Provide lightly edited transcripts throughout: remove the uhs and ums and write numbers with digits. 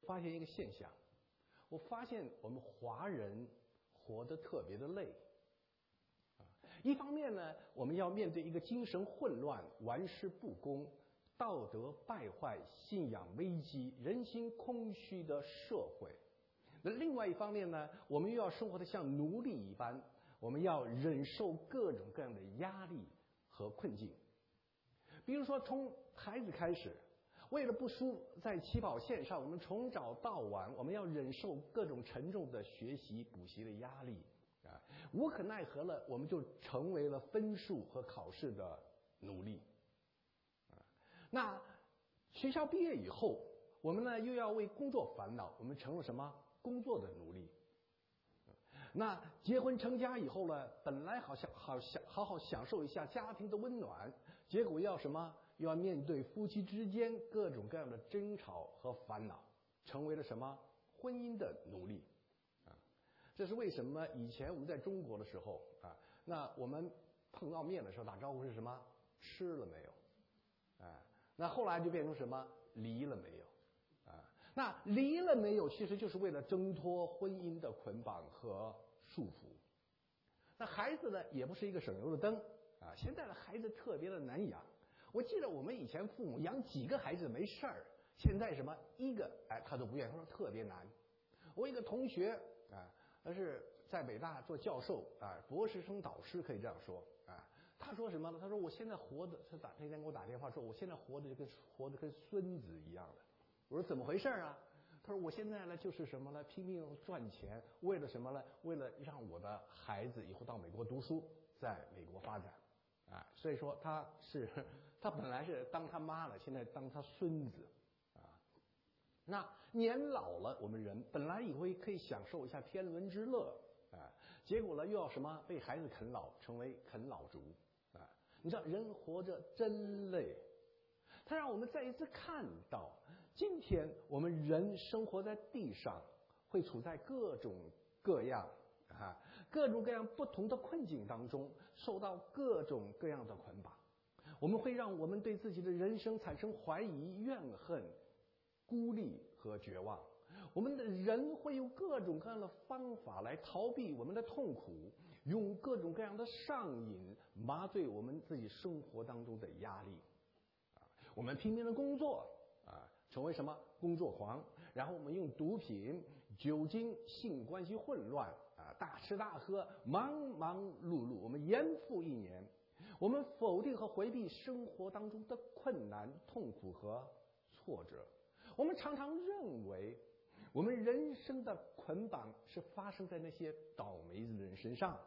发现一个现象，我发现我们华人活得特别的累。一方面呢，我们要面对一个精神混乱、玩世不恭、道德败坏、信仰危机、人心空虚的社会；那另外一方面呢，我们又要生活得像奴隶一般，我们要忍受各种各样的压力和困境。比如说，从孩子开始，为了不输在起跑线上，我们从早到晚，我们要忍受各种沉重的学习、补习的压力。无可奈何了，我们就成为了分数和考试的奴隶。那学校毕业以后，我们呢又要为工作烦恼，我们成了什么？工作的奴隶。那结婚成家以后呢，本来好好享受一下家庭的温暖，结果要什么？又要面对夫妻之间各种各样的争吵和烦恼，成为了什么？婚姻的奴隶。这是为什么？以前我们在中国的时候那我们碰到面的时候打招呼是什么？吃了没有？那后来就变成什么？离了没有？那离了没有，其实就是为了挣脱婚姻的捆绑和束缚。那孩子呢，也不是一个省油的灯现在的孩子特别的难养。我记得我们以前父母养几个孩子没事儿，现在什么一个他都不愿意，他说特别难。我一个同学他是在北大做教授博士生导师，可以这样说他说什么呢？他说我现在活的，那天给我打电话说，我现在活得跟孙子一样的。我说怎么回事啊？他说我现在呢就是什么呢？拼命赚钱，为了什么呢？为了让我的孩子以后到美国读书，在美国发展所以说他本来是当他妈了，现在当他孙子那年老了，我们人本来以为可以享受一下天伦之乐结果呢又要什么？被孩子啃老，成为啃老族你知道人活着真累。他让我们再一次看到，今天我们人生活在地上，会处在各种各样不同的困境当中，受到各种各样的捆绑。我们会让我们对自己的人生产生怀疑、怨恨、孤立和绝望。我们的人会用各种各样的方法来逃避我们的痛苦，用各种各样的上瘾麻醉我们自己生活当中的压力我们拼命的工作成为什么？工作狂。然后我们用毒品、酒精、性关系混乱大吃大喝，忙忙碌碌，我们延复一年。我们否定和回避生活当中的困难、痛苦和挫折。我们常常认为我们人生的捆绑是发生在那些倒霉的人身上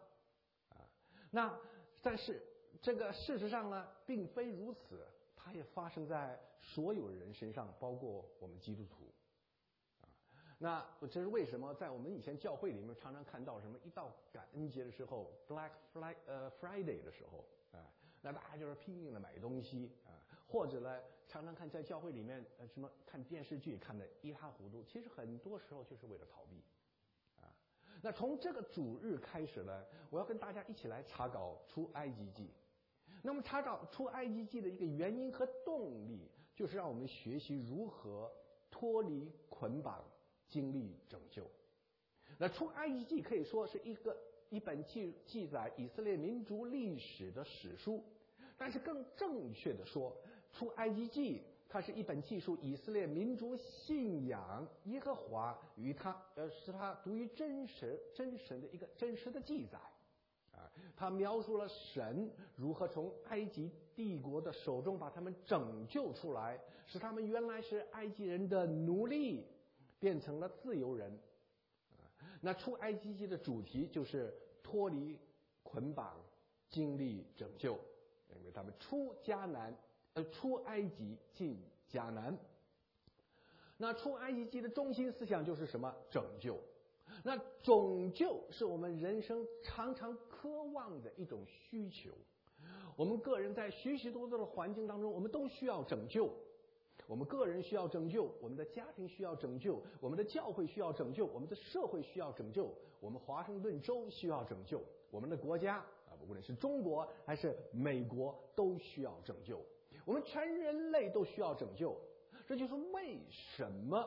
但是这个事实上呢并非如此，它也发生在所有人身上，包括我们基督徒那这是为什么在我们以前教会里面常常看到什么一到感恩节的时候 Black Friday 的时候那大家就是拼命的买东西或者呢常常看在教会里面什么看电视剧看得一塌糊涂，其实很多时候就是为了逃避那从这个主日开始呢，我要跟大家一起来查考出埃及记。那么查找出埃及记的一个原因和动力，就是让我们学习如何脱离捆绑，经历拯救。那出埃及记可以说是一本记载以色列民族历史的史书，但是更正确的说，出埃及记它是一本记述以色列民族信仰耶和华与使他独于真神的一个真实的记载他描述了神如何从埃及帝国的手中把他们拯救出来，使他们原来是埃及人的奴隶变成了自由人那出埃及记的主题就是脱离捆绑，经历拯救，因为他们出埃及进迦南。那出埃及记的中心思想就是什么？拯救。那拯救是我们人生常常渴望的一种需求。我们个人在许许多多的环境当中，我们都需要拯救。我们个人需要拯救，我们的家庭需要拯救，我们的教会需要拯救，我们的社会需要拯救，我们华盛顿州需要拯救，我们的国家无论是中国还是美国都需要拯救，我们全人类都需要拯救。这就是为什么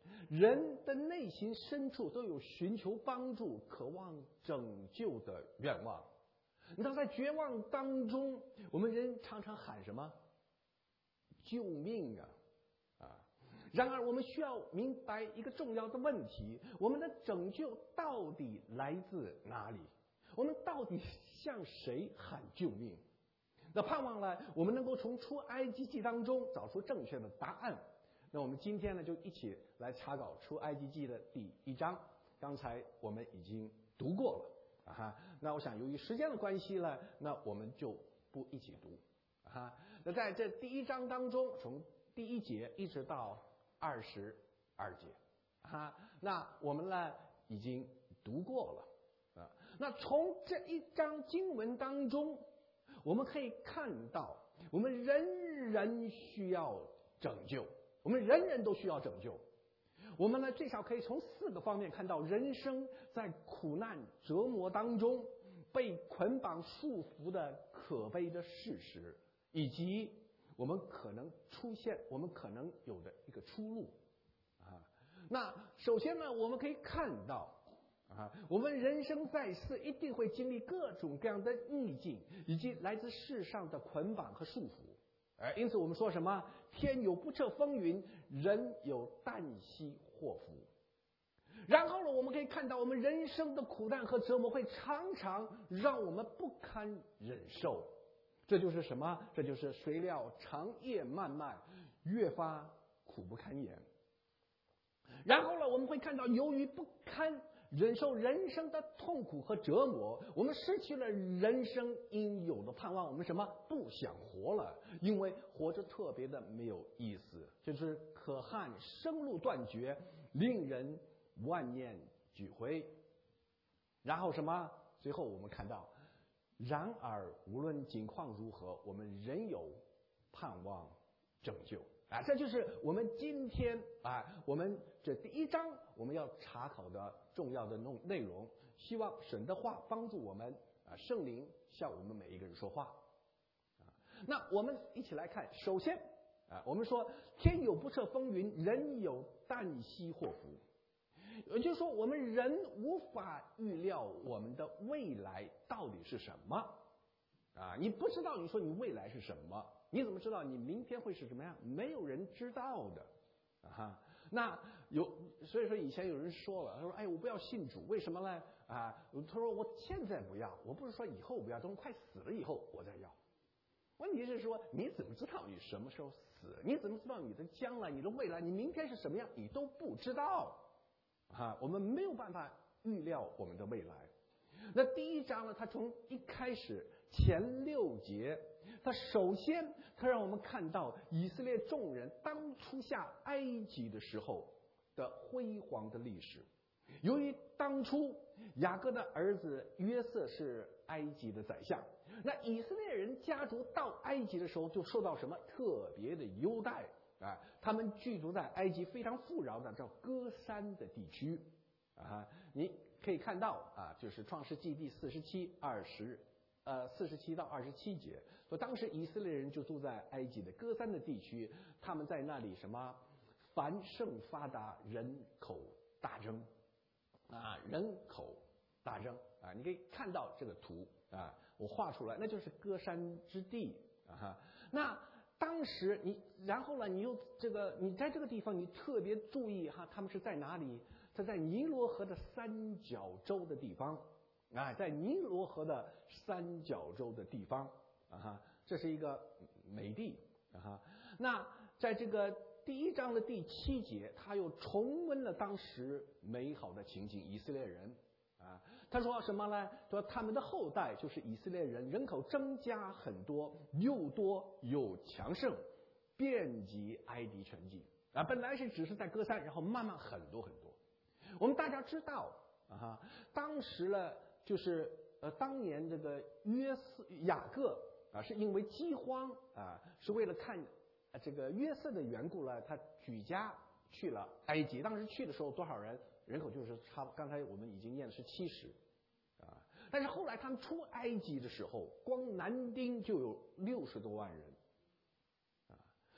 人的内心深处都有寻求帮助、渴望拯救的愿望。你知道，在绝望当中，我们人常常喊什么？救命啊！然而，我们需要明白一个重要的问题：我们的拯救到底来自哪里？我们到底向谁喊救命？那盼望呢，我们能够从出埃及记当中找出正确的答案。那我们今天呢，就一起来查考出埃及记的第1章。刚才我们已经读过了那我想由于时间的关系呢，那我们就不一起读那在这第1章当中，从第1节一直到22节那我们呢已经读过了那从这一章经文当中，我们可以看到，我们人人需要拯救，我们人人都需要拯救。我们呢，最少可以从4个方面看到人生在苦难折磨当中被捆绑束缚的可悲的事实，以及我们可能有的一个出路那首先呢，我们可以看到我们人生在世一定会经历各种各样的逆境，以及来自世上的捆绑和束缚因此我们说什么？天有不测风云，人有旦夕祸福。然后呢，我们可以看到我们人生的苦难和折磨会常常让我们不堪忍受。这就是什么？这就是谁料长夜漫漫，越发苦不堪言。然后呢，我们会看到由于不堪忍受人生的痛苦和折磨，我们失去了人生应有的盼望。我们什么？不想活了，因为活着特别的没有意思，就是可汗生路断绝，令人万念俱灰。然后什么？最后我们看到，然而无论境况如何，我们仍有盼望拯救这就是我们今天我们这第1章我们要查考的重要的内容。希望神的话帮助我们圣灵向我们每一个人说话那我们一起来看。首先我们说天有不测风云，人有旦夕祸福。也就是说，我们人无法预料我们的未来到底是什么你不知道，你说你未来是什么？你怎么知道你明天会是什么样？没有人知道的那所以说以前有人说了，他说哎，我不要信主，为什么呢他说我现在不要，我不是说以后不要，等快死了以后我再要。问题是说，你怎么知道你什么时候死？你怎么知道你的将来、你的未来、你明天是什么样？你都不知道我们没有办法预料我们的未来。那第1章呢，它从一开始前6节，它首先它让我们看到以色列众人当初下埃及的时候的辉煌的历史。由于当初雅各的儿子约瑟是埃及的宰相，那以色列人家族到埃及的时候就受到什么特别的优待他们居住在埃及非常富饶的叫歌珊的地区你可以看到就是创世纪第47到27节说，当时以色列人就住在埃及的歌珊的地区，他们在那里什么繁盛发达，人口大增人口大增你可以看到这个图我画出来，那就是歌珊之地那当时然后呢，你在这个地方你特别注意他们是在哪里？它在尼罗河的三角洲的地方在尼罗河的三角洲的地方这是一个美地那在这个第1章的第7节，他又重温了当时美好的情景。以色列人他说什么呢？说他们的后代就是以色列人，人口增加很多，又多又强盛，遍及埃及全境本来是只是在歌珊，然后慢慢很多很多。我们大家知道当时呢，就是当年这个雅各是因为饥荒是为了看这个约瑟的缘故呢，他举家去了埃及。当时去的时候多少人？人口就是刚才我们已经念的是70但是后来他们出埃及的时候，光男丁就有60多万人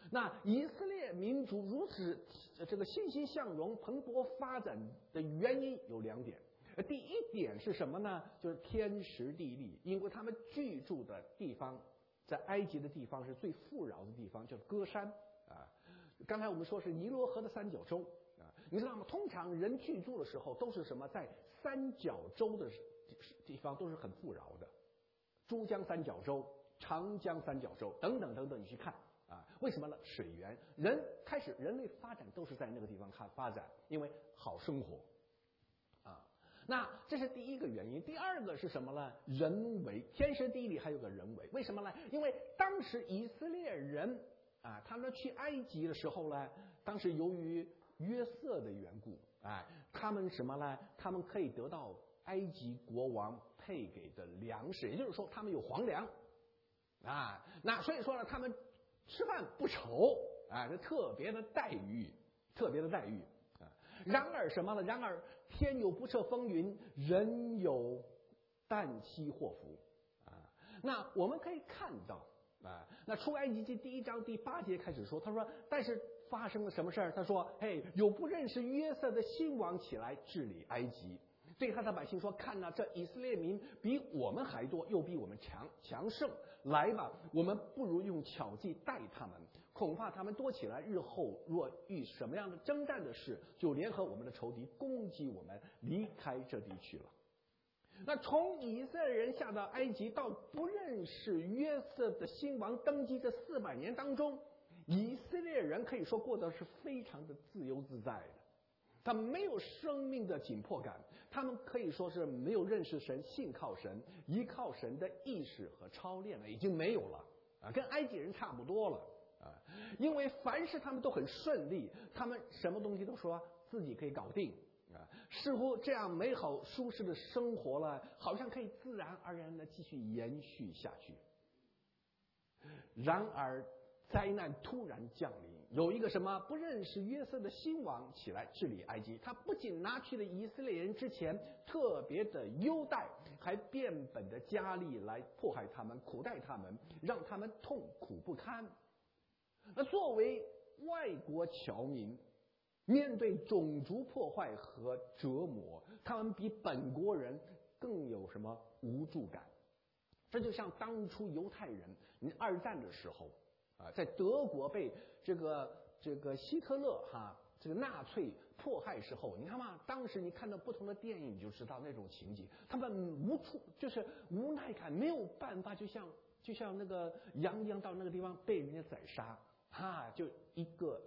那以色列民族如此这个欣欣向荣、蓬勃发展的原因有2点。第一点是什么呢？就是天时地利，因为他们居住的地方在埃及的地方是最富饶的地方，就是歌山啊。刚才我们说是尼罗河的三角洲啊，你知道吗？通常人居住的时候都是什么？在三角洲的地方都是很富饶的，珠江三角洲、长江三角洲等等等等，你去看啊，为什么呢？水源，人类发展都是在那个地方发展，因为好生活啊。那这是第一个原因。第二个是什么呢？人为，天时地利还有个人为。为什么呢？因为当时以色列人啊，他们去埃及的时候呢，当时由于约瑟的缘故，他们什么呢？他们可以得到埃及国王配给的粮食，也就是说他们有皇粮啊。那所以说呢，他们吃饭不愁啊，这特别的待遇啊。然而什么呢？然而天有不测风云，人有旦夕祸福啊。那我们可以看到啊，那出埃及记第1章第8节开始说，他说，但是发生了什么事儿？他说，嘿，有不认识约瑟的新王起来治理埃及，对他的百姓说，看哪，这以色列民比我们还多，又比我们强盛，来吧，我们不如用巧计待他们，恐怕他们多起来，日后若遇什么样的征战的事，就联合我们的仇敌攻击我们，离开这地去了。那从以色列人下到埃及，到不认识约瑟的新王登基这400年当中，以色列人可以说过得是非常的自由自在的，他们没有生命的紧迫感，他们可以说是没有认识神、信靠神、依靠神的意识和操练了，已经没有了啊，跟埃及人差不多了啊。因为凡事他们都很顺利，他们什么东西都说自己可以搞定啊，似乎这样美好舒适的生活了，好像可以自然而然的继续延续下去。然而灾难突然降临，有一个什么不认识约瑟的新王起来治理埃及，他不仅拿去了以色列人之前特别的优待，还变本的加厉来迫害他们、苦待他们，让他们痛苦不堪。那作为外国侨民，面对种族破坏和折磨，他们比本国人更有什么无助感。这就像当初犹太人2战的时候啊，在德国被这个希特勒这个纳粹迫害时候，你看嘛，当时你看到不同的电影，你就知道那种情景，他们就是无奈感，没有办法，就像那个羊一样到那个地方被人家宰杀就一个。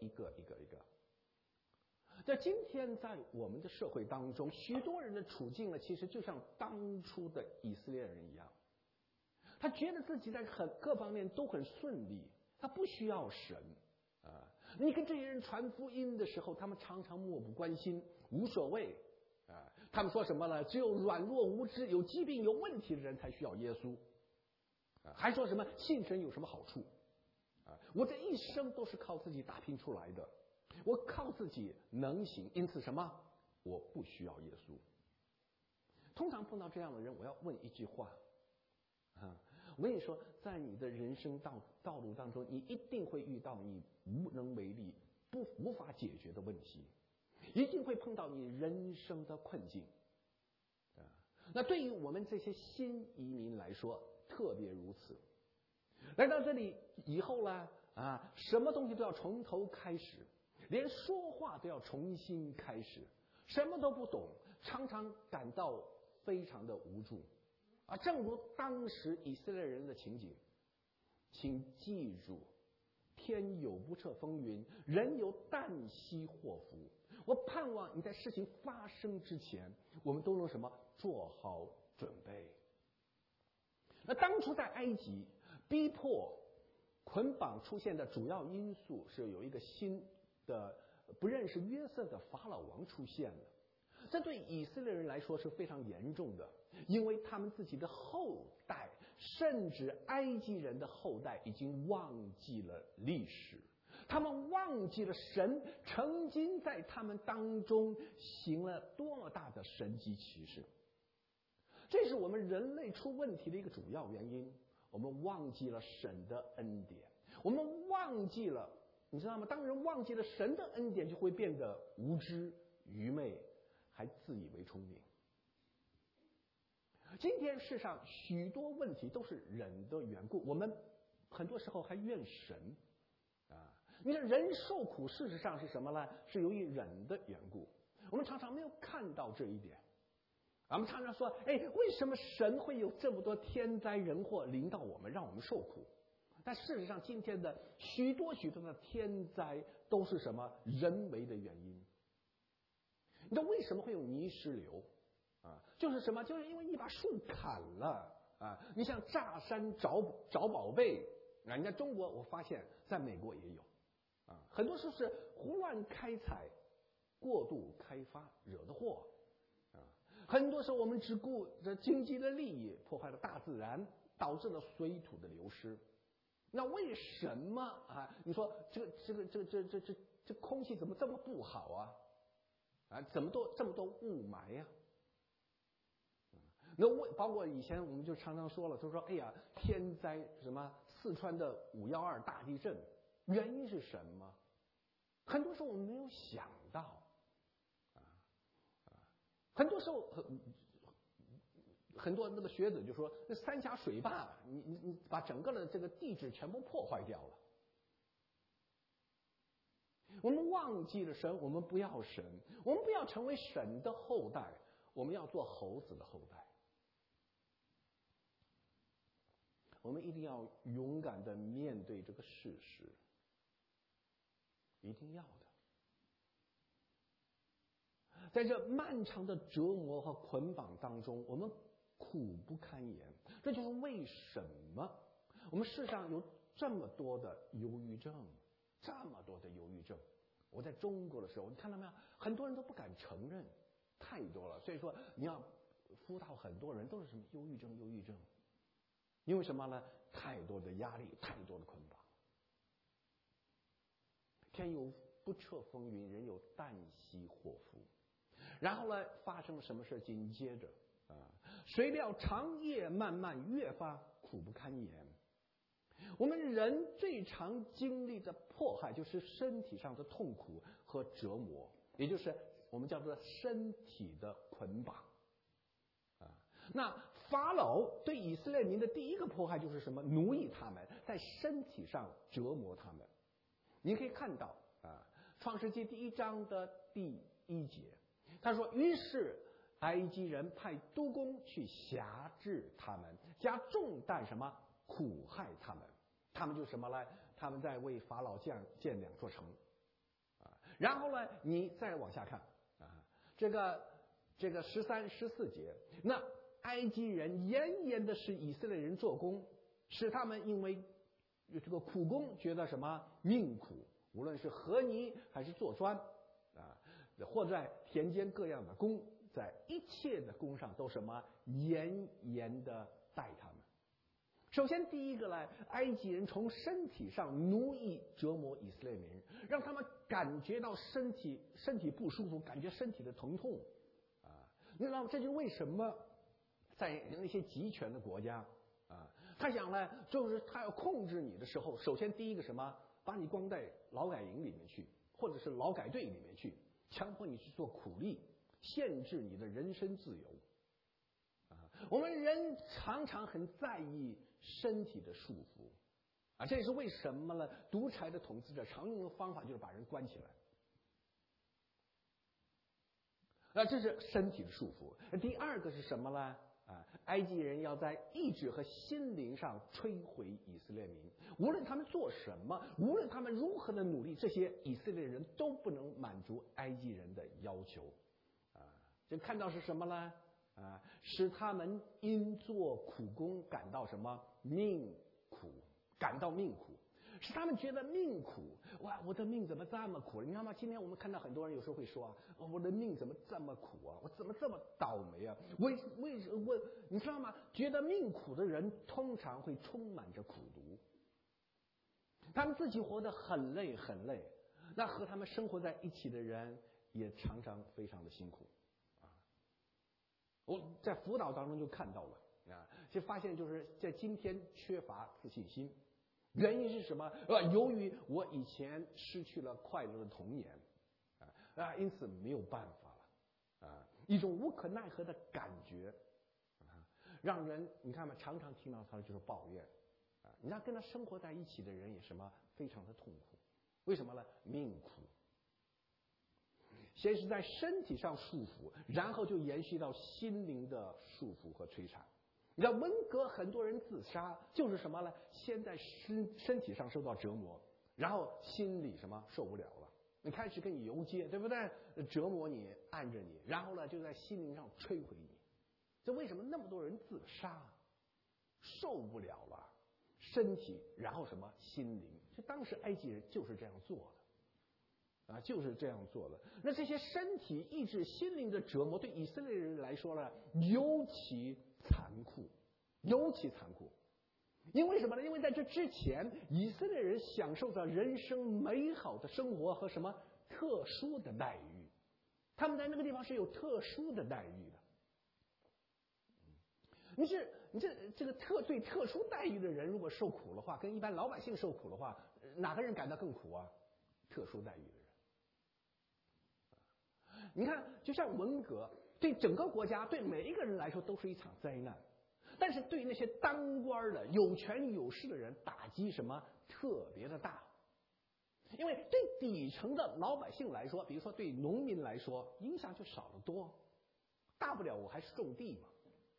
在今天在我们的社会当中，许多人的处境呢，其实就像当初的以色列人一样，他觉得自己在各方面都很顺利，他不需要神啊。你跟这些人传福音的时候，他们常常漠不关心，无所谓啊。他们说什么呢？只有软弱无知、有疾病、有问题的人才需要耶稣啊，还说什么信神有什么好处啊？我这一生都是靠自己打拼出来的，我靠自己能行，因此什么？我不需要耶稣。通常碰到这样的人，我要问一句话我跟你说，在你的人生道路当中，你一定会遇到你无能为力、无法解决的问题，一定会碰到你人生的困境那对于我们这些新移民来说，特别如此。来到这里以后呢什么东西都要从头开始，连说话都要重新开始，什么都不懂，常常感到非常的无助正如当时以色列人的情景。请记住，天有不测风云，人有旦夕祸福。我盼望你在事情发生之前，我们都能什么做好准备。那当初在埃及逼迫捆绑出现的主要因素是有一个新的不认识约瑟的法老王出现了，这对以色列人来说是非常严重的，因为他们自己的后代，甚至埃及人的后代已经忘记了历史，他们忘记了神曾经在他们当中行了多么大的神迹奇事。这是我们人类出问题的一个主要原因，我们忘记了神的恩典，我们忘记了你知道吗？当人忘记了神的恩典，就会变得无知、愚昧，还自以为聪明。今天世上许多问题都是人的缘故，我们很多时候还怨神啊。你看人受苦，事实上是什么呢？是由于人的缘故。我们常常没有看到这一点。我们常常说，为什么神会有这么多天灾人祸临到我们，让我们受苦？但事实上，今天的许多的天灾都是什么？人为的原因。你知道为什么会有泥石流啊？就是什么？就是因为你把树砍了啊！你像炸山找宝贝啊！你在中国，我发现在美国也有啊，很多时候是胡乱开采、过度开发惹的祸啊。很多时候我们只顾着经济的利益，破坏了大自然，导致了水土的流失。那为什么啊？你说这空气怎么这么不好啊？啊，怎么这么多雾霾呀？那包括以前我们就常常说了，就说天灾什么四川的5.12大地震，原因是什么？很多时候我们没有想到很多时候很多那个学者就说，那三峡水坝，你把整个的这个地质全部破坏掉了。我们忘记了神，我们不要神，我们不要成为神的后代，我们要做猴子的后代。我们一定要勇敢的面对这个事实，一定要的。在这漫长的折磨和捆绑当中，我们苦不堪言。这就是为什么我们世上有这么多的忧郁症，这么多的忧郁症。我在中国的时候，你看到没有？很多人都不敢承认，太多了。所以说，你要辅导很多人都是什么忧郁症，忧郁症。因为什么呢？太多的压力，太多的捆绑。天有不测风云，人有旦夕祸福。然后呢，发生什么事？紧接着谁料长夜漫漫，越发苦不堪言。我们人最常经历的迫害，就是身体上的痛苦和折磨，也就是我们叫做身体的捆绑那法老对以色列民的第一个迫害就是什么？奴役他们，在身体上折磨他们。你可以看到创世纪第1章的第1节，他说：“于是埃及人派督工去辖制他们，加重担什么？苦害他们。他们就什么呢？他们在为法老建2座城然后呢，你再往下看这个13、14节，那埃及人严严的使以色列人做工，使他们因为这个苦工觉得什么命苦，无论是和泥还是做砖或在田间各样的工，在一切的工上都什么严严的待他们。首先第一个呢，埃及人从身体上奴役折磨以色列民，让他们感觉到身体不舒服，感觉身体的疼痛你知道吗？这就是为什么在那些集权的国家他想呢，就是他要控制你的时候，首先第一个什么，把你关在劳改营里面去，或者是劳改队里面去，强迫你去做苦力，限制你的人身自由我们人常常很在意身体的束缚这也是为什么呢？独裁的统治者常用的方法就是把人关起来这是身体的束缚。第二个是什么呢？埃及人要在意志和心灵上摧毁以色列民，无论他们做什么，无论他们如何的努力，这些以色列人都不能满足埃及人的要求就看到是什么呢？使他们因做苦工感到什么命苦，感到命苦，使他们觉得命苦。哇，我的命怎么这么苦？你知道吗？今天我们看到很多人有时候会说我的命怎么这么苦我怎么这么倒霉你知道吗？觉得命苦的人通常会充满着苦毒，他们自己活得很累很累，那和他们生活在一起的人也常常非常的辛苦我在辅导当中就看到了就发现就是在今天缺乏自信心原因是什么？由于我以前失去了快乐的童年，因此没有办法了，一种无可奈何的感觉，让人你看嘛，常常听到他就是抱怨，你看跟他生活在一起的人也什么非常的痛苦，为什么呢？命苦。先是在身体上束缚，然后就延续到心灵的束缚和摧残。你知道文革很多人自杀就是什么呢？先在身体上受到折磨，然后心里什么受不了了，你开始跟你游街，对不对？折磨你，按着你，然后呢就在心灵上摧毁你。这为什么那么多人自杀？受不了了，身体，然后什么心灵？就当时埃及人就是这样做的。就是这样做的。那这些身体、意志、心灵的折磨，对以色列人来说呢，尤其残酷，尤其残酷。因为什么呢？因为在这之前，以色列人享受着人生美好的生活和什么特殊的待遇，他们在那个地方是有特殊的待遇的。你这个对特殊待遇的人，如果受苦的话，跟一般老百姓受苦的话，哪个人感到更苦啊？特殊待遇的人。你看，就像文革，对整个国家、对每一个人来说都是一场灾难，但是对那些当官的、有权有势的人，打击什么特别的大。因为对底层的老百姓来说，比如说对农民来说，影响就少得多，大不了我还是种地嘛。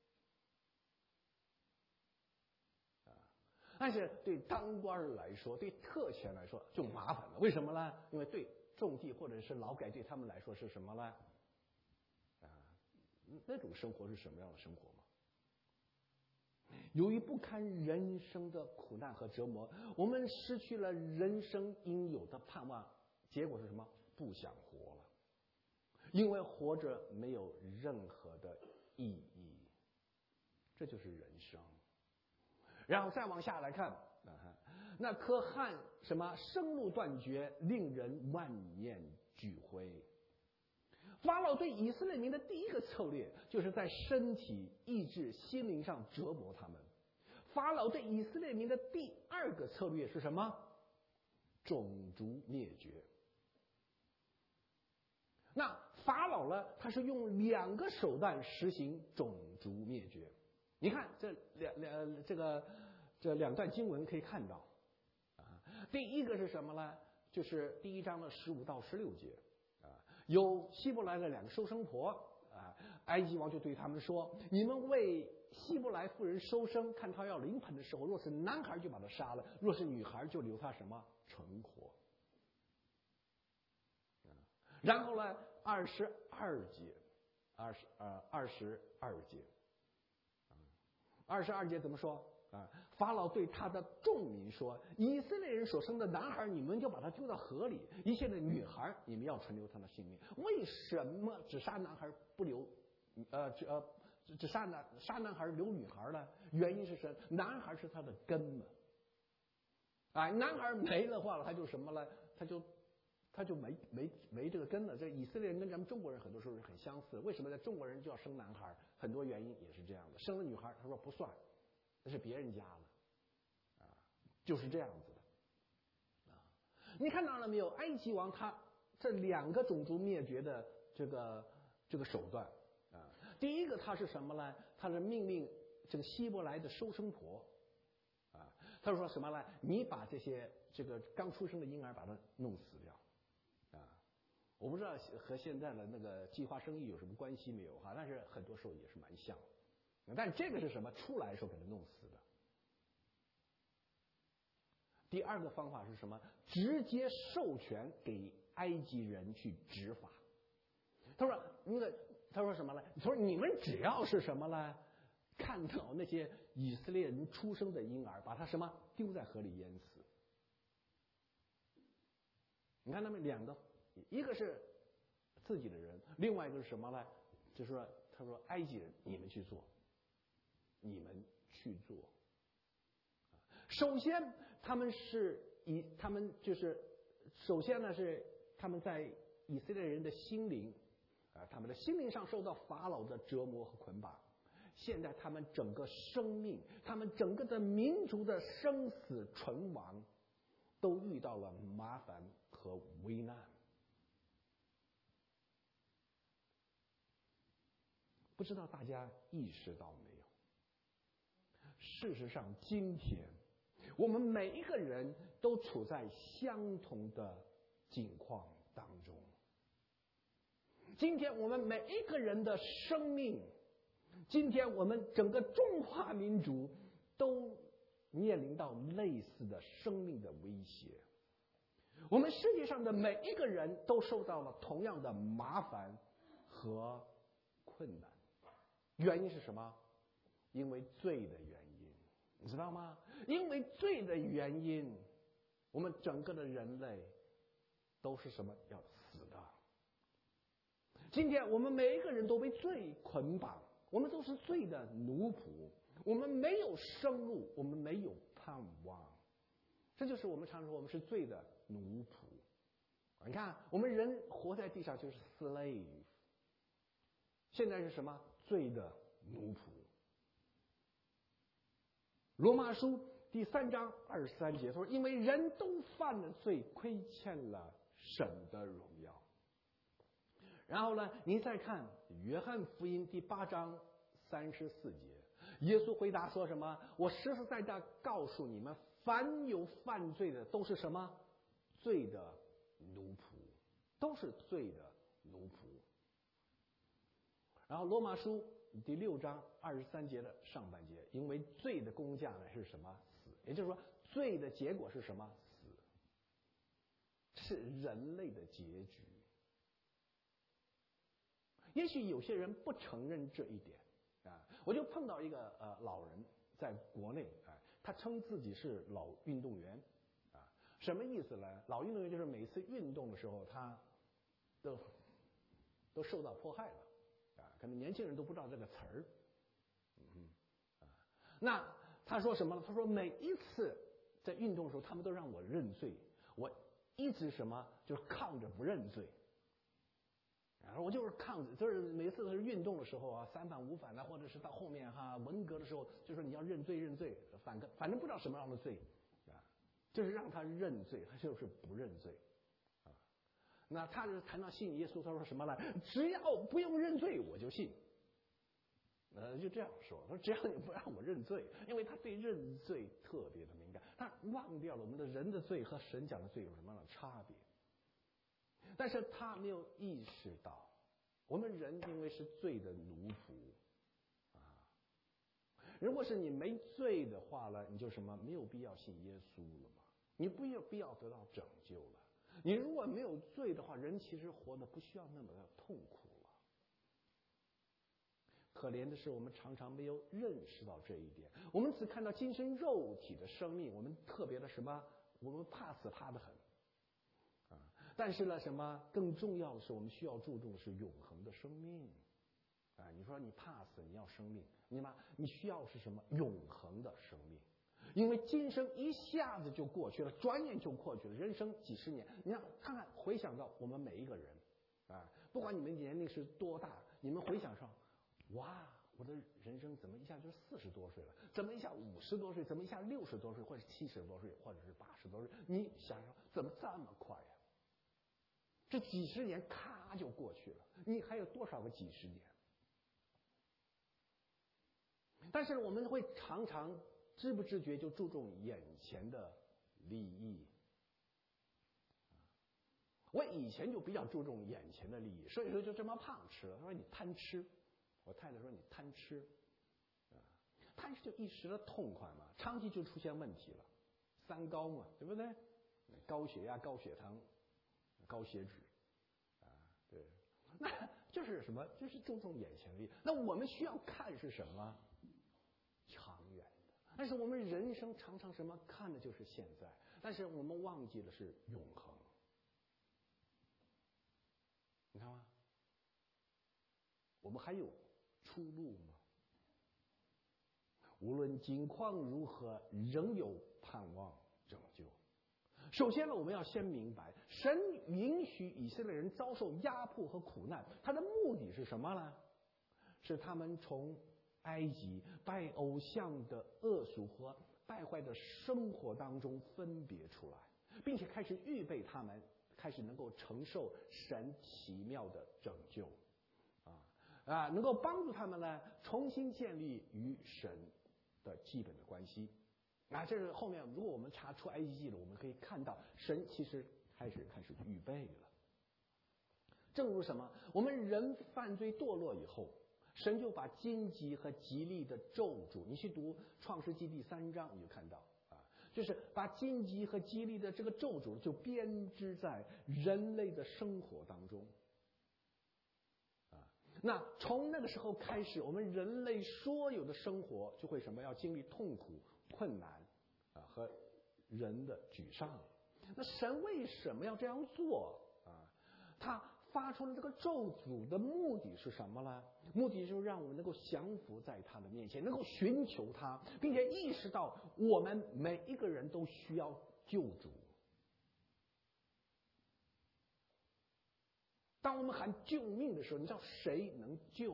但是对当官来说，对特权来说就麻烦了。为什么呢？因为对种地或者是劳改对他们来说是什么呢？那种生活是什么样的生活吗？由于不堪人生的苦难和折磨，我们失去了人生应有的盼望，结果是什么？不想活了，因为活着没有任何的意义。这就是人生。然后再往下来看，那可汗什么生路断绝，令人万念俱灰。法老对以色列民的第一个策略，就是在身体、意志、心灵上折磨他们。法老对以色列民的第二个策略是什么？种族灭绝。那法老呢？他是用2个手段实行种族灭绝。你看这两段经文可以看到，第一个是什么呢？就是第1章的15到16节，有希伯来的2个收生婆，埃及王就对他们说：“你们为希伯来妇人收生，看他要临盆的时候，若是男孩就把他杀了，若是女孩就留他什么存活。”然后呢，22节，22节怎么说？法老对他的众民说：“以色列人所生的男孩，你们就把他丢到河里；一切的女孩，你们要存留他的性命。为什么只杀男孩不留？只杀男孩留女孩呢？原因是什么？男孩是他的根嘛。男孩没了话了，他就什么了？他就没这个根了。这以色列人跟咱们中国人很多时候是很相似。为什么在中国人就要生男孩？很多原因也是这样的。生了女孩，他说不算。那是别人家了，就是这样子的，你看到了没有？埃及王他这2个种族灭绝的这个手段，第一个他是什么呢？他是命令这个希伯来的收生婆，他说什么呢？你把这个刚出生的婴儿把它弄死掉，我不知道和现在的那个计划生育有什么关系没有哈？但是很多时候也是蛮像的。但这个是什么？出来的时候给他弄死的。第二个方法是什么？直接授权给埃及人去执法。他说什么呢？他说你们只要是什么呢？看到那些以色列人出生的婴儿，把他什么丢在河里淹死。你看他们2个，一个是自己的人，另外一个是什么呢？就是说，他说埃及人，你们去做。首先，他们就是首先呢是他们在以色列人的心灵，他们的心灵上受到法老的折磨和捆绑。 现在他们整个生命，他们整个的民族的生死存亡，都遇到了麻烦和危难。不知道大家意识到没有？事实上，今天我们每一个人都处在相同的境况当中。今天我们每一个人的生命，今天我们整个中华民族都面临到类似的生命的威胁。我们世界上的每一个人都受到了同样的麻烦和困难。原因是什么？因为罪的原因，你知道吗？因为罪的原因，我们整个的人类都是什么？要死的。今天我们每一个人都被罪捆绑，我们都是罪的奴仆，我们没有生路，我们没有盼望。这就是我们常说我们是罪的奴仆。你看，我们人活在地上就是 slave， 现在是什么？罪的奴仆。罗马书第3章23节说，因为人都犯了罪，亏欠了神的荣耀。然后呢，你再看约翰福音第8章34节，耶稣回答说什么？我实实在在告诉你们，凡有犯罪的都是什么？罪的奴仆，都是罪的奴仆。然后罗马书第6章23节的上半节，因为罪的工价呢是什么？死。也就是说，罪的结果是什么？死，是人类的结局。也许有些人不承认这一点啊，我就碰到一个老人，在国内啊，他称自己是老运动员啊，什么意思呢？老运动员就是每次运动的时候，他都受到迫害了啊，可能年轻人都不知道这个词儿，那他说什么呢？他说每一次在运动的时候，他们都让我认罪，我一直什么就是抗着不认罪。然后我就是抗着，就是每次是运动的时候啊，3反5反啊，或者是到后面文革的时候，就说你要认罪，反正不知道什么样的罪啊，就是让他认罪，他就是不认罪啊。那他是谈到信耶稣，他说什么呢？只要不用认罪，我就信。就这样说，他说只要你不让我认罪，因为他对认罪特别的敏感，他忘掉了我们的人的罪和神讲的罪有什么样的差别。但是他没有意识到，我们人因为是罪的奴仆啊。如果是你没罪的话呢，你就什么没有必要信耶稣了嘛，你不有必要得到拯救了。你如果没有罪的话，人其实活得不需要那么的痛苦了。可怜的是，我们常常没有认识到这一点，我们只看到今生肉体的生命，我们特别的什么，我们怕死怕得很。但是呢，什么更重要的是，我们需要注重的是永恒的生命。你说你怕死，你要生命，你需要是什么？永恒的生命。因为今生一下子就过去了，转眼就过去了，人生几十年。你看看，回想到我们每一个人不管你们年龄是多大，你们回想上，哇，我的人生怎么一下就40多岁了？怎么一下50多岁？怎么一下60多岁？或者70多岁？或者是80多岁？你想想，怎么这么快呀？这几十年咔就过去了，你还有多少个几十年？但是我们会常常知不知觉就注重眼前的利益。我以前就比较注重眼前的利益，所以说就这么胖吃了。他说你贪吃，我太太说你贪吃，贪吃就一时的痛快嘛，长期就出现问题了，3高嘛，对不对？高血压、高血糖、高血脂对，那就是什么？就是注重眼前的利益。那我们需要看是什么？长远的。但是我们人生常常什么看的就是现在，但是我们忘记的是永恒。你看吗？我们还有出路吗？无论境况如何，仍有盼望拯救。首先呢，我们要先明白，神允许以色列人遭受压迫和苦难，他的目的是什么呢？是他们从埃及拜偶像的恶俗和败坏的生活当中分别出来，并且开始预备他们，开始能够承受神奇妙的拯救，能够帮助他们呢重新建立与神的基本的关系。这是后面如果我们查出埃及记了，我们可以看到神其实开始预备了。正如什么？我们人犯罪堕落以后，神就把荆棘和吉利的咒诅，你去读创世纪第3章，你就看到就是把荆棘和吉利的这个咒诅就编织在人类的生活当中。那从那个时候开始，我们人类所有的生活就会什么？要经历痛苦、困难和人的沮丧。那神为什么要这样做他发出了这个咒诅的目的是什么呢？目的就是让我们能够降服在他的面前，能够寻求他，并且意识到我们每一个人都需要救主。当我们喊救命的时候，你知道谁能救？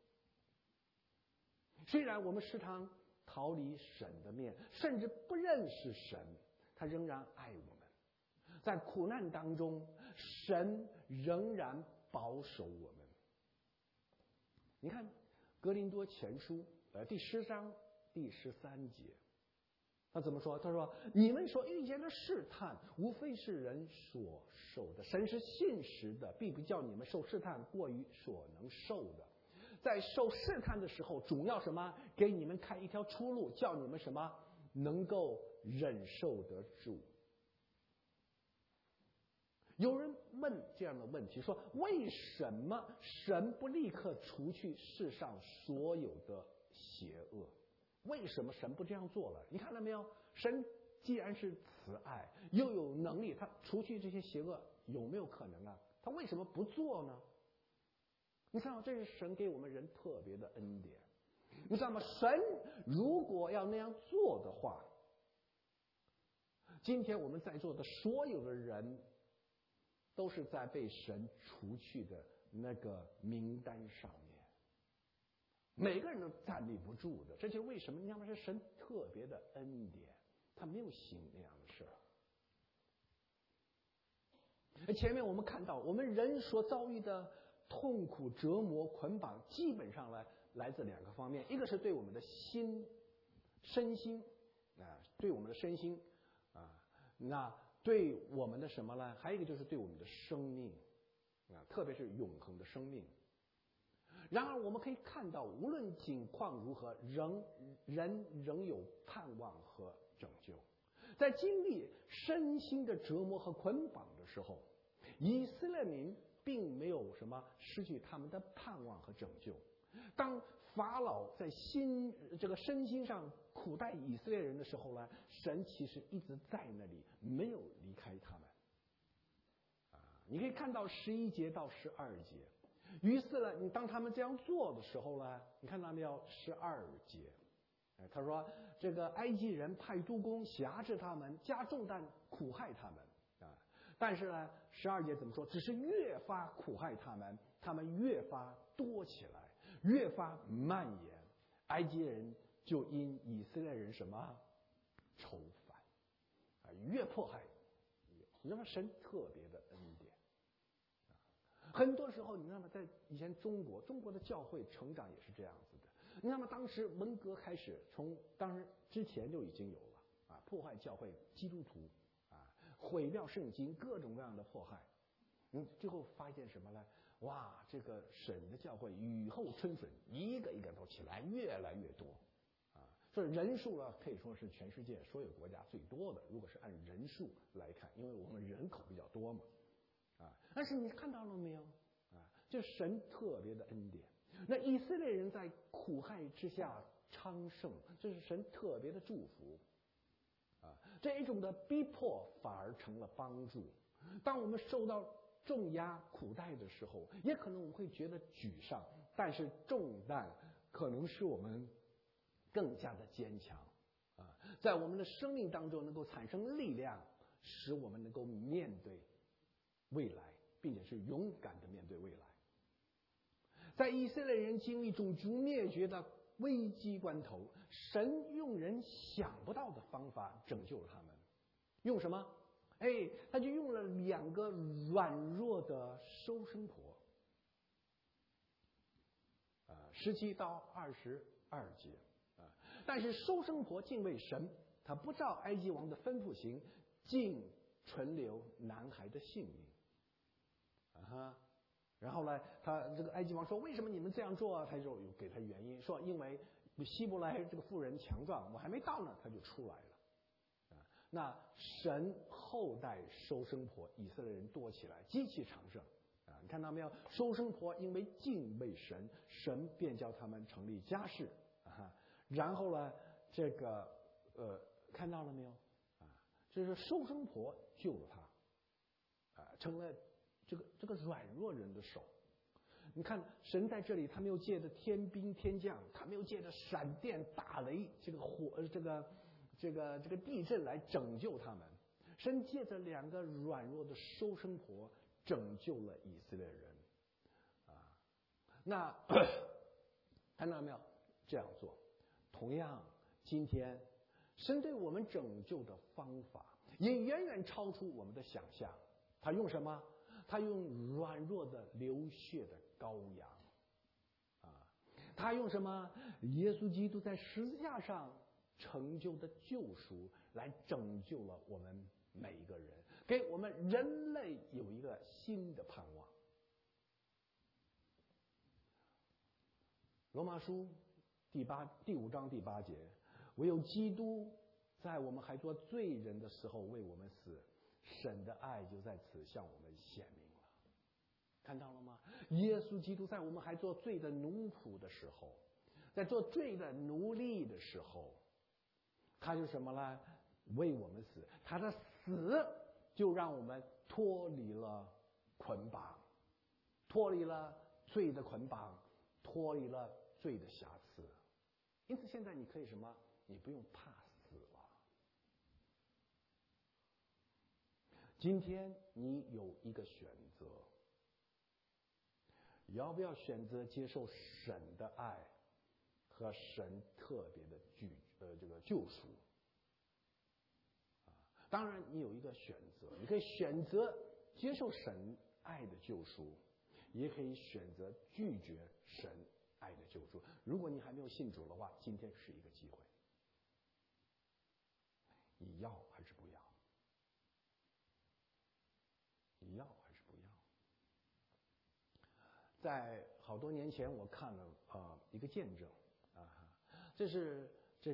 虽然我们时常逃离神的面，甚至不认识神，他仍然爱我们。在苦难当中，神仍然保守我们。你看哥林多前书第10章第13节，他怎么说？他说：“你们所遇见的试探，无非是人所受的。神是信实的，必不叫你们受试探过于所能受的。在受试探的时候，总要什么？给你们开一条出路，叫你们什么能够忍受得住。”有人问这样的问题，说为什么神不立刻除去世上所有的邪恶？为什么神不这样做了？你看到没有？神既然是慈爱，又有能力，他除去这些邪恶有没有可能啊？他为什么不做呢？你看到这是神给我们人特别的恩典。你知道吗？神如果要那样做的话，今天我们在座的所有的人都是在被神除去的那个名单上面，每个人都站立不住的。这就是为什么你知道吗？是神特别的恩典，他没有行那样的事。前面我们看到，我们人所遭遇的痛苦、折磨、捆绑，基本上来自2个方面，一个是对我们的身心对我们的身心那对我们的什么呢？还有一个就是对我们的生命特别是永恒的生命。然而我们可以看到，无论境况如何，人仍有盼望和拯救。在经历身心的折磨和捆绑的时候，以色列民并没有什么失去他们的盼望和拯救。当法老在身心上苦待以色列人的时候呢，神其实一直在那里，没有离开他们。你可以看到11节到12节。于是呢，你当他们这样做的时候呢，你看到没有？12节，他说这个埃及人派督工辖制他们，加重担苦害他们但是呢，12节怎么说？只是越发苦害他们，他们越发多起来，越发蔓延。埃及人就因以色列人什么愁烦越迫害。你知道吗？神特别的恩典。很多时候，你知道吗？在以前中国的教会成长也是这样子的。你知道吗？当时文革开始，从当时之前就已经有了破坏教会、基督徒毁掉圣经，各种各样的迫害。最后发现什么呢？哇，这个神的教会雨后春笋，一个一个都起来，越来越多所以人数呢，可以说是全世界所有国家最多的。如果是按人数来看，因为我们人口比较多嘛但是你看到了没有这神特别的恩典。那以色列人在苦害之下昌盛，这是神特别的祝福这一种的逼迫反而成了帮助。当我们受到重压苦待的时候，也可能我们会觉得沮丧，但是重担可能使我们更加的坚强在我们的生命当中能够产生力量，使我们能够面对未来，并且是勇敢的面对未来。在以色列人经历种族灭绝的危机关头，神用人想不到的方法拯救了他们。用什么？他就用了2个软弱的收生婆。17到22节。但是收生婆敬畏神，他不照埃及王的吩咐行，竟存留男孩的性命。然后呢，他这个埃及王说：“为什么你们这样做啊？”他就有给他原因，说因为希伯来这个妇人强壮，我还没到呢，他就出来了。那神后代收生婆，以色列人多起来，极其昌盛。你看到没有？收生婆因为敬畏神，神便叫他们成立家室。然后呢，这个看到了没有？就是收生婆救了他，成了这个软弱人的手。你看神在这里，他没有借着天兵天将，他没有借着闪电打雷，这个火这个地震来拯救他们。神借着2个软弱的收生婆拯救了以色列人。那看到没有？这样做，同样今天神对我们拯救的方法也远远超出我们的想象。他用什么？他用软弱的流血的羔羊。他用什么？耶稣基督在十字架上成就的救赎来拯救了我们每一个人，给我们人类有一个新的盼望。罗马书第5章第8节，唯有基督在我们还做罪人的时候为我们死，神的爱就在此向我们显明了。看到了吗？耶稣基督在我们还做罪的奴仆的时候，在做罪的奴隶的时候，他就什么呢？为我们死。他的死就让我们脱离了捆绑，脱离了罪的捆绑，脱离了罪的瑕疵。因此现在你可以什么？你不用怕死了。今天你有一个选择，要不要选择接受神的爱和神特别的这个救赎？当然你有一个选择，你可以选择接受神爱的救赎，也可以选择拒绝神爱的救赎。如果你还没有信主的话，今天是一个机会，你要还是不要？你要还是不要？在好多年前，我看了一个见证这是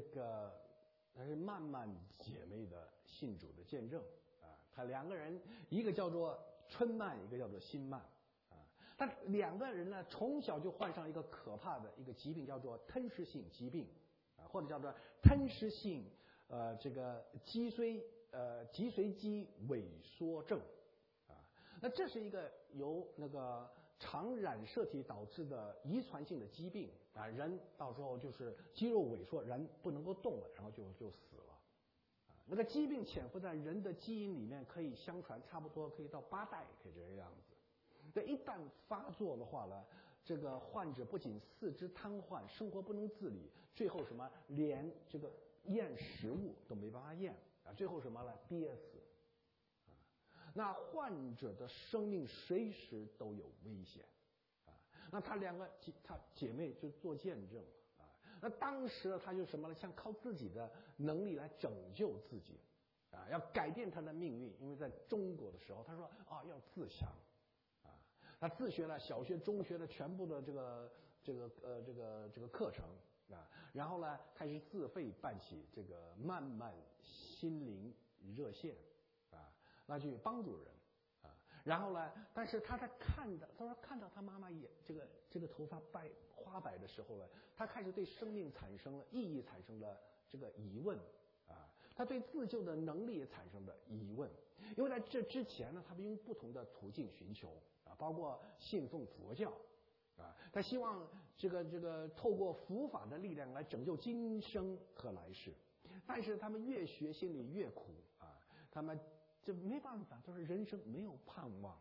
曼曼姐妹的信主的见证他2个人，一个叫做春曼，一个叫做新曼他2个人呢，从小就患上一个可怕的一个疾病，叫做吞噬性疾病或者叫做吞噬性这个脊髓肌萎缩症那这是一个由那个常染色体导致的遗传性的疾病人到时候就是肌肉萎缩，人不能够动了，然后就死了那个疾病潜伏在人的基因里面，可以相传，差不多可以到8代，可以这个样子。这一旦发作的话呢，这个患者不仅四肢瘫痪，生活不能自理，最后什么连这个咽食物都没办法咽最后什么呢？憋死那患者的生命随时都有危险那他2个她姐妹就做见证那当时他就什么呢？想靠自己的能力来拯救自己要改变他的命运。因为在中国的时候，他说要自强他自学了小学、中学的全部的这个课程然后呢，开始自费办起这个漫漫心灵热线那去帮助人然后呢，但是他说看到他妈妈也这个头发花白的时候呢，他开始对生命产生了意义，产生了这个疑问他对自救的能力也产生了疑问。因为在这之前呢，他们用不同的途径寻求包括信奉佛教他希望这个透过佛法的力量来拯救今生和来世。但是他们越学心里越苦他们就没办法，就是人生没有盼望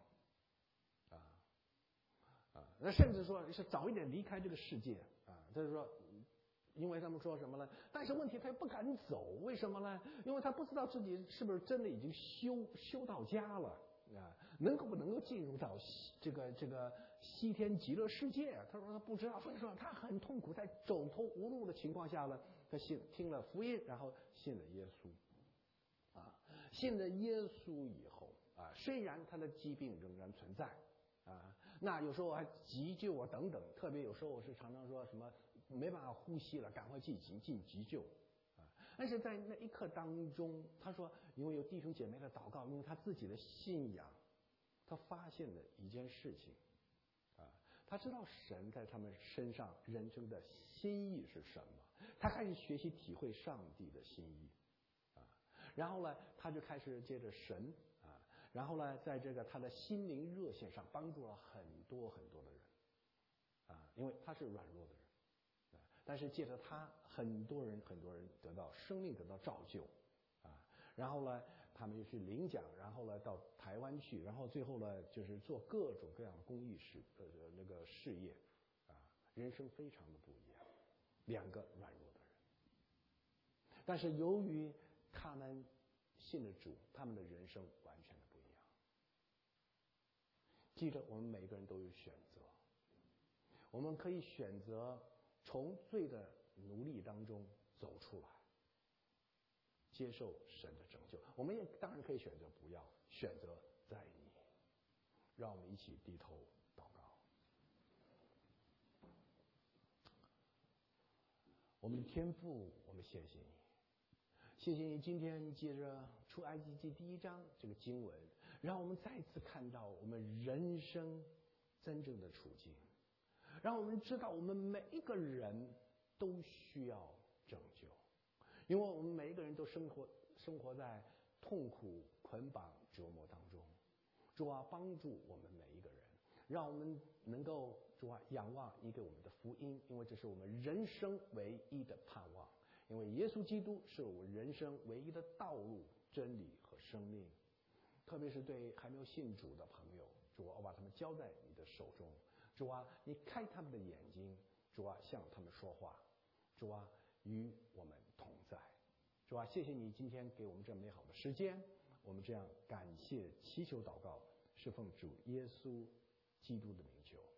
那甚至说是早一点离开这个世界就是说因为他们说什么呢？但是问题他又不敢走，为什么呢？因为他不知道自己是不是真的已经修到家了啊，能够进入到这个西天极乐世界？他说他不知道，所以说他很痛苦，在走投无路的情况下呢，他听了福音，然后信了耶稣。信了耶稣以后啊，虽然他的疾病仍然存在啊，那有时候还急救啊等等，特别有时候我是常常说什么没办法呼吸了，赶快进急救啊。但是在那一刻当中，他说因为有弟兄姐妹的祷告，因为他自己的信仰，他发现了一件事情啊，他知道神在他们身上人生的心意是什么，他开始学习体会上帝的心意。然后呢，他就开始借着神啊，然后呢，在这个他的心灵热线上帮助了很多的人啊，因为他是软弱的人啊，但是借着他，很多人得到生命，得到造就啊。然后呢，他们又去领奖，然后呢到台湾去，然后最后呢就是做各种各样的公益事业啊，人生非常的不一样，两个软弱的人，但是由于他们信了主，他们的人生完全的不一样。记着，我们每个人都有选择，我们可以选择从罪的奴隶当中走出来，接受神的拯救。我们也当然可以选择不要，选择在你。让我们一起低头祷告。我们的天父，我们谢谢你。谢谢你今天借着出埃及记第1章这个经文，让我们再次看到我们人生真正的处境，让我们知道我们每一个人都需要拯救，因为我们每一个人都生活在痛苦、捆绑、折磨当中。主啊，帮助我们每一个人，让我们能够主啊仰望你给我们的福音，因为这是我们人生唯一的盼望。因为耶稣基督是我人生唯一的道路、真理和生命。特别是对还没有信主的朋友，主啊，我把他们交在你的手中。主啊，你开他们的眼睛，主啊，向他们说话。主啊，与我们同在。主啊，谢谢你今天给我们这美好的时间，我们这样感谢祈求祷告，是奉主耶稣基督的名求。